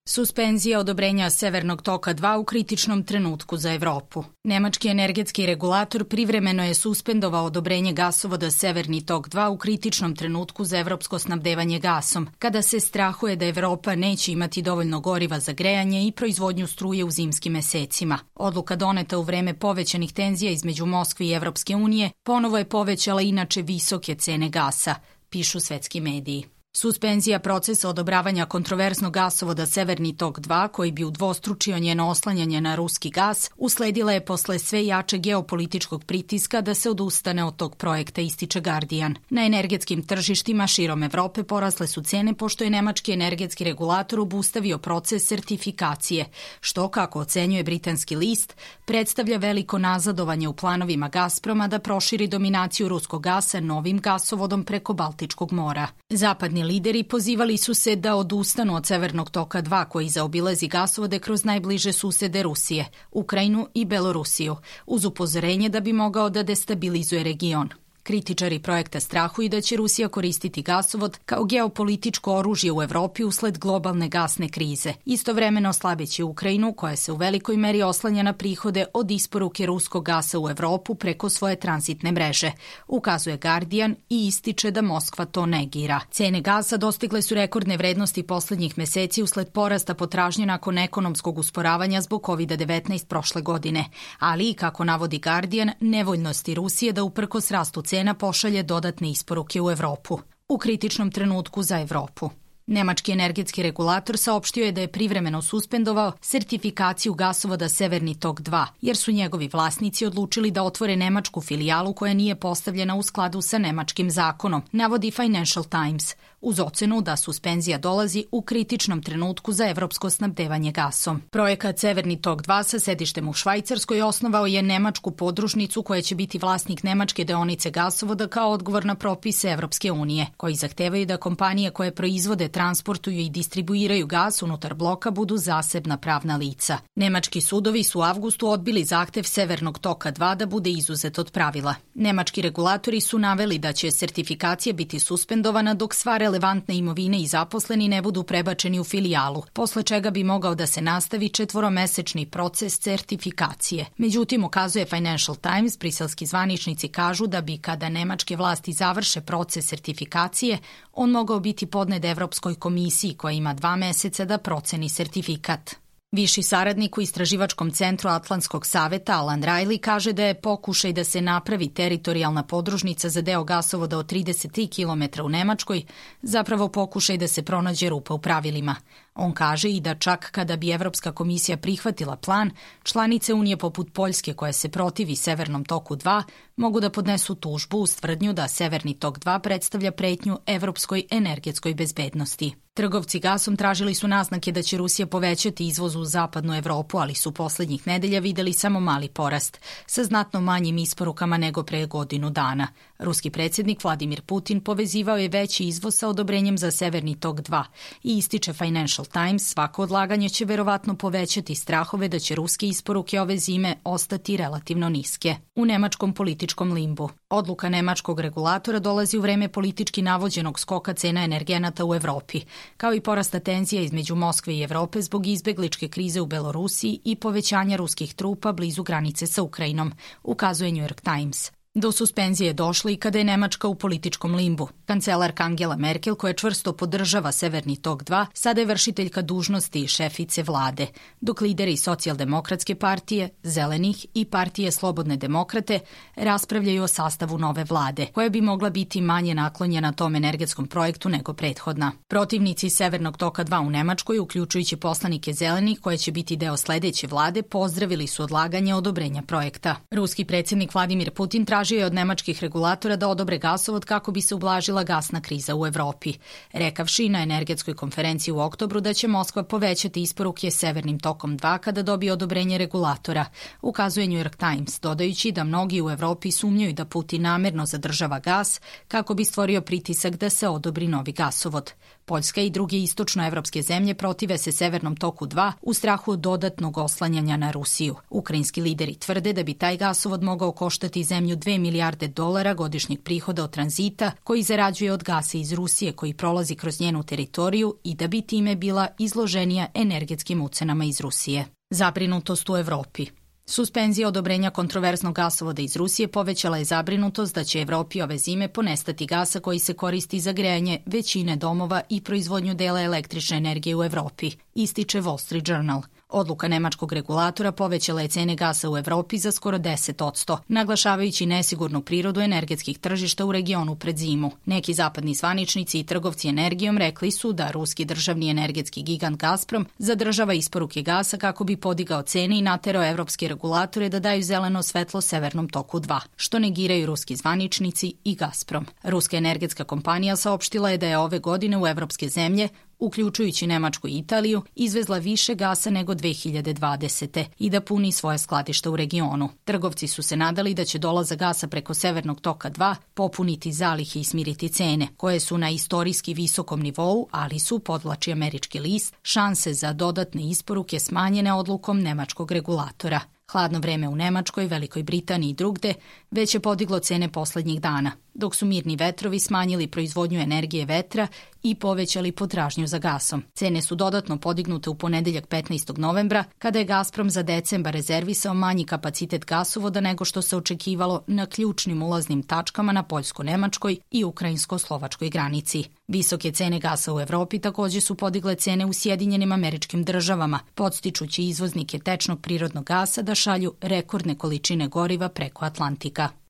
Suspenzija odobrenja Severnog toka 2 u kritičnom trenutku za Evropu. Nemački energetski regulator privremeno je suspendovao odobrenje gasovoda Severni tok 2 u kritičnom trenutku za evropsko snabdevanje gasom, kada se strahuje da Evropa neće imati dovoljno goriva za grejanje i proizvodnju struje u zimskim mesecima. Odluka doneta u vreme povećanih tenzija između Moskve i Evropske unije ponovo je povećala inače visoke cene gasa, pišu svetski mediji. Suspenzija procesa odobravanja kontroverznog gasovoda Severni tok 2, koji bi udvostručio njeno oslanjanje na ruski gas, usledila je posle sve jačeg geopolitičkog pritiska da se odustane od tog projekta, ističe Guardian. Na energetskim tržištima širom Evrope porasle su cene pošto je nemački energetski regulator obustavio proces sertifikacije, što, kako ocenjuje britanski list, predstavlja veliko nazadovanje u planovima Gazproma da proširi dominaciju ruskog gasa novim gasovodom preko Baltičkog mora. Zapadni lideri pozivali su se da odustanu od Severnog toka 2 koji zaobilazi gasovode kroz najbliže susede Rusije, Ukrajinu i Belorusiju, uz upozorenje da bi mogao da destabilizuje region. Kritičari projekta strahuju da će Rusija koristiti gasovod kao geopolitičko oružje u Evropi usled globalne gasne krize, istovremeno slabeći Ukrajinu koja se u velikoj meri oslanja na prihode od isporuke ruskog gasa u Evropu preko svoje tranzitne mreže, ukazuje Guardian i ističe da Moskva to negira. Cene gasa dostigle su rekordne vrednosti poslednjih meseci usled porasta potražnje nakon ekonomskog usporavanja zbog COVID-19 prošle godine, ali i, kako navodi Guardian, nevoljnosti Rusije da uprkos rastu cena pošalje dodatne isporuke u Evropu. U kritičnom trenutku za Evropu. Nemački energetski regulator saopštio je da je privremeno suspendovao sertifikaciju gasovoda Severni tok 2, jer su njegovi vlasnici odlučili da otvore nemačku filijalu koja nije postavljena u skladu sa nemačkim zakonom, navodi Financial Times, uz ocenu da suspenzija dolazi u kritičnom trenutku za evropsko snabdevanje gasom. Projekat Severni tok 2 sa sedištem u Švajcarskoj osnovao je nemačku podružnicu koja će biti vlasnik nemačke deonice gasovoda kao odgovor na propise Evropske unije, koji zahtevaju da kompanije koje proizvode, transportuju i distribuiraju gas unutar bloka budu zasebna pravna lica. Nemački sudovi su u avgustu odbili zahtev Severnog toka 2 da bude izuzet od pravila. Nemački regulatori su naveli da će sertifikacija biti suspendovana dok sva relevantne imovine i zaposleni ne budu prebačeni u filijalu, posle čega bi mogao da se nastavi 4-mesečni proces sertifikacije. Međutim, ukazuje Financial Times, briselski zvaničnici kažu da bi, kada nemačke vlasti završe proces sertifikacije, on mogao biti podnet Evropskoj komisiji koja ima 2 meseca da proceni sertifikat. Viši saradnik u Istraživačkom centru Atlantskog saveta Alan Riley kaže da je pokušaj da se napravi teritorijalna podružnica za deo gasovoda od 33 km u Nemačkoj zapravo pokušaj da se pronađe rupa u pravilima. On kaže i da čak kada bi Evropska komisija prihvatila plan, članice Unije poput Poljske koje se protivi Severnom toku 2 mogu da podnesu tužbu uz tvrdnju da Severni tok 2 predstavlja pretnju evropskoj energetskoj bezbednosti. Trgovci gasom tražili su naznake da će Rusija povećati izvoz u zapadnu Evropu, ali su poslednjih nedelja videli samo mali porast, sa znatno manjim isporukama nego pre godinu dana. Ruski predsjednik Vladimir Putin povezivao je veći izvoz sa odobrenjem za Severni tok 2 i ističe Financial Times, svako odlaganje će verovatno povećati strahove da će ruske isporuke ove zime ostati relativno niske. U nemačkom političkom limbu. Odluka nemačkog regulatora dolazi u vreme politički navođenog skoka cena energenata u Evropi, kao i porasta tenzija između Moskve i Evrope zbog izbegličke krize u Belorusiji i povećanja ruskih trupa blizu granice sa Ukrajinom, ukazuje New York Times. Do suspenzije je došlo i kada je Nemačka u političkom limbu. Kancelarka Angela Merkel, koja čvrsto podržava Severni tok 2, sada je vršiteljka dužnosti šefice vlade, dok lideri Socijaldemokratske partije, Zelenih i partije Slobodne demokrate raspravljaju o sastavu nove vlade, koja bi mogla biti manje naklonjena tom energetskom projektu nego prethodna. Protivnici Severnog toka 2 u Nemačkoj, uključujući poslanike Zelenih, koje će biti deo sledeće vlade, pozdravili su odlaganje odobrenja projekta. Ruski predsjednik Vladimir Putin tražio je od nemačkih regulatora da odobre gasovod kako bi se ublažila gasna kriza u Evropi, rekavši na energetskoj konferenciji u oktobru da će Moskva povećati isporuke Severnim tokom 2 kada dobije odobrenje regulatora, ukazuje New York Times, dodajući da mnogi u Evropi sumnjaju da Putin namerno zadržava gas kako bi stvorio pritisak da se odobri novi gasovod. Poljska i druge istočnoevropske zemlje protive se Severnom toku 2 u strahu dodatnog oslanjanja na Rusiju. Ukrajinski lideri tvrde da bi taj gasovod mogao koštati zemlju $2 2 milijarde dolara godišnjeg prihoda od tranzita koji zarađuje od gasa iz Rusije koji prolazi kroz njenu teritoriju i da bi time bila izloženija energetskim ucenama iz Rusije. Zabrinutost u Evropi. Suspenzija odobrenja kontroverznog gasovoda iz Rusije povećala je zabrinutost da će Evropi ove zime ponestati gasa koji se koristi za grejanje većine domova i proizvodnju dela električne energije u Evropi, ističe Wall Street Journal. Odluka nemačkog regulatora povećala je cene gasa u Evropi za skoro 10%, naglašavajući nesigurnu prirodu energetskih tržišta u regionu pred zimu. Neki zapadni zvaničnici i trgovci energijom rekli su da ruski državni energetski gigant Gazprom zadržava isporuke gasa kako bi podigao cene i naterao evropske regulatore da daju zeleno svetlo Severnom toku 2, što negiraju ruski zvaničnici i Gazprom. Ruska energetska kompanija saopštila je da je ove godine u evropske zemlje, uključujući Nemačku i Italiju, izvezla više gasa nego 2020. i da puni svoje skladišta u regionu. Trgovci su se nadali da će dolazak gasa preko Severnog toka 2 popuniti zalihe i smiriti cene, koje su na istorijski visokom nivou, ali su, podvlači američki list, šanse za dodatne isporuke smanjene odlukom nemačkog regulatora. Hladno vreme u Nemačkoj, Velikoj Britaniji i drugde već je podiglo cene poslednjih dana, dok su mirni vetrovi smanjili proizvodnju energije vetra i povećali potražnju za gasom. Cene su dodatno podignute u ponedeljak 15. novembra, kada je Gazprom za decembar rezervisao manji kapacitet gasovoda nego što se očekivalo na ključnim ulaznim tačkama na poljsko-nemačkoj i ukrajinsko-slovačkoj granici. Visoke cene gasa u Evropi takođe su podigle cene u Sjedinjenim Američkim Državama, podstičući izvoznike tečnog prirodnog gasa da šalju rekordne količine goriva preko Atlantika.